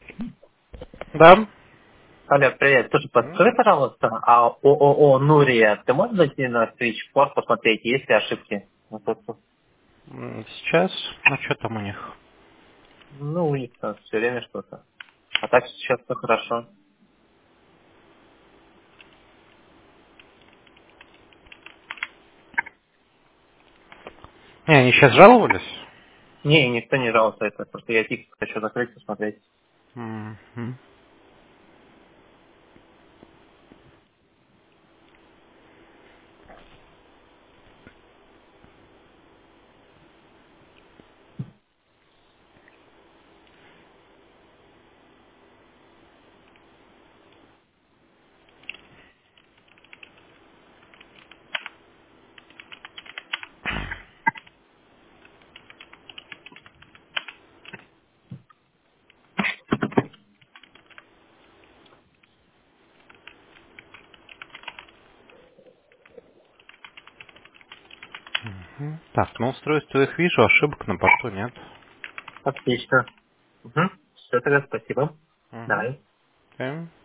Да. Алло, привет. Слушай, подскажи, пожалуйста, а ООО «Нурия», ты можешь зайти на SwitchPort, посмотреть, есть ли ошибки? Вот это. Сейчас. Ну, что там у них? Ну, у них там все время что-то. А так сейчас все хорошо. Не, они сейчас жаловались? Не, никто не жалуется, это просто я тихо хочу закрыть, посмотреть. Мгм. Так, на устройстве их вижу, ошибок на борту нет. Отлично. Угу. Все, тогда спасибо. Угу. Давай. Окей.